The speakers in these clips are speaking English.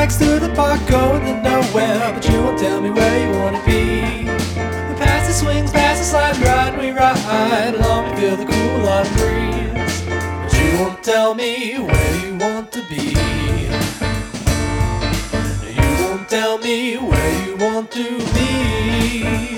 bikes through the park going to nowhere, but you won't tell me where you want to be. Past the swings, past the slides, ride we ride along, we feel the cool autumn breeze. But you won't tell me where you want to be. You won't tell me where you want to be.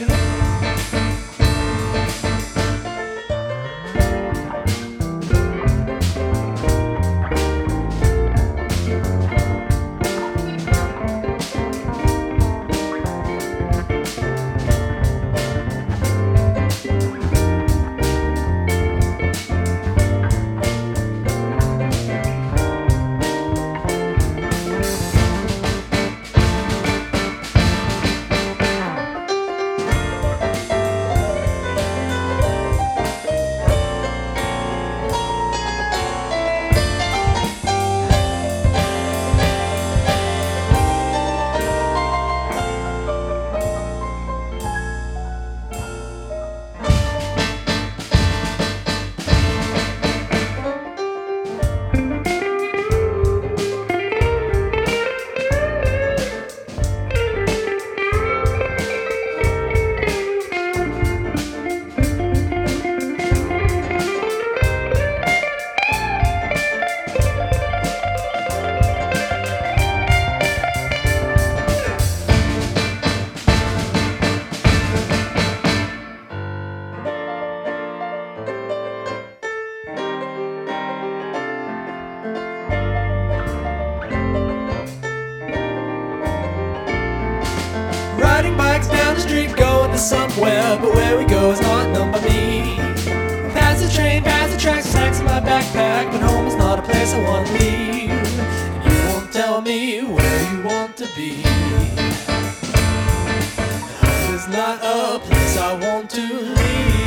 Riding bikes down the street, going to somewhere, but where we go is not known by me. Past the train, past the tracks, snacks in my backpack, but home is not a place I want to leave. And you won't tell me where you want to be. Home is not a place I want to leave.